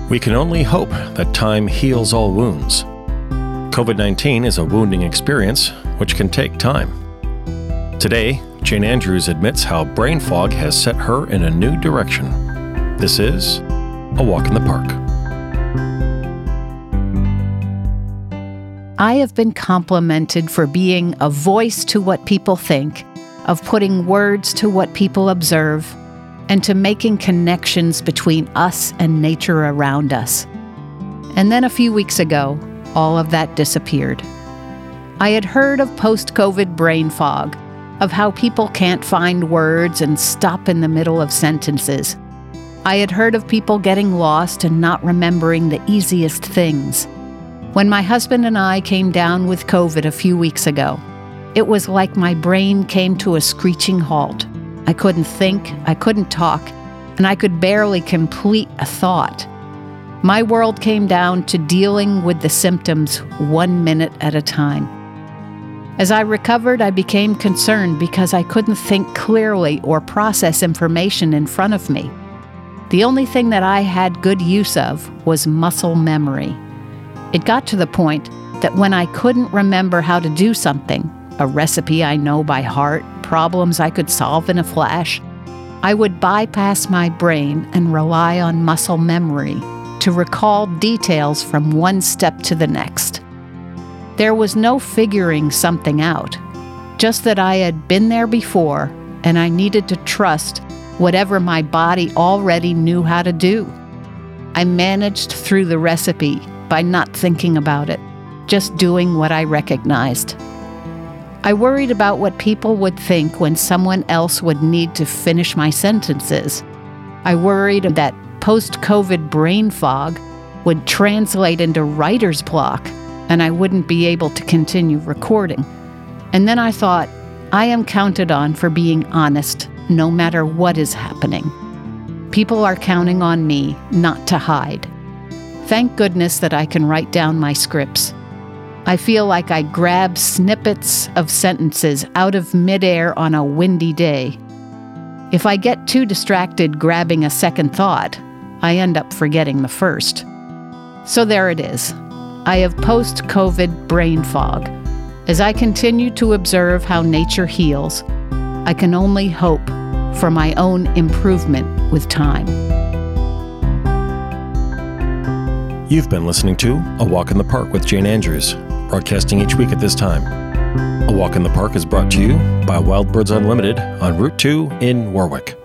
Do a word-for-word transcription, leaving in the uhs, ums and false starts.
We can only hope that time heals all wounds. covid nineteen is a wounding experience which can take time. Today, Jane Andrews admits how brain fog has set her in a new direction. This is A Walk in the Park. I have been complimented for being a voice to what people think, of putting words to what people observe, and to making connections between us and nature around us. And then a few weeks ago, all of that disappeared. I had heard of post-COVID brain fog, of how people can't find words and stop in the middle of sentences. I had heard of people getting lost and not remembering the easiest things. When my husband and I came down with COVID a few weeks ago, it was like my brain came to a screeching halt. I couldn't think, I couldn't talk, and I could barely complete a thought. My world came down to dealing with the symptoms one minute at a time. As I recovered, I became concerned because I couldn't think clearly or process information in front of me. The only thing that I had good use of was muscle memory. It got to the point that when I couldn't remember how to do something, a recipe I know by heart, problems I could solve in a flash, I would bypass my brain and rely on muscle memory to recall details from one step to the next. There was no figuring something out, just that I had been there before and I needed to trust whatever my body already knew how to do. I managed through the recipe by not thinking about it, just doing what I recognized. I worried about what people would think when someone else would need to finish my sentences. I worried that post-COVID brain fog would translate into writer's block and I wouldn't be able to continue recording. And then I thought, I am counted on for being honest no matter what is happening. People are counting on me not to hide. Thank goodness that I can write down my scripts. I feel like I grab snippets of sentences out of midair on a windy day. If I get too distracted grabbing a second thought, I end up forgetting the first. So there it is. I have post-COVID brain fog. As I continue to observe how nature heals, I can only hope for my own improvement with time. You've been listening to A Walk in the Park with Jane Andrews, broadcasting each week at this time. A Walk in the Park is brought to you by Wild Birds Unlimited on Route two in Warwick.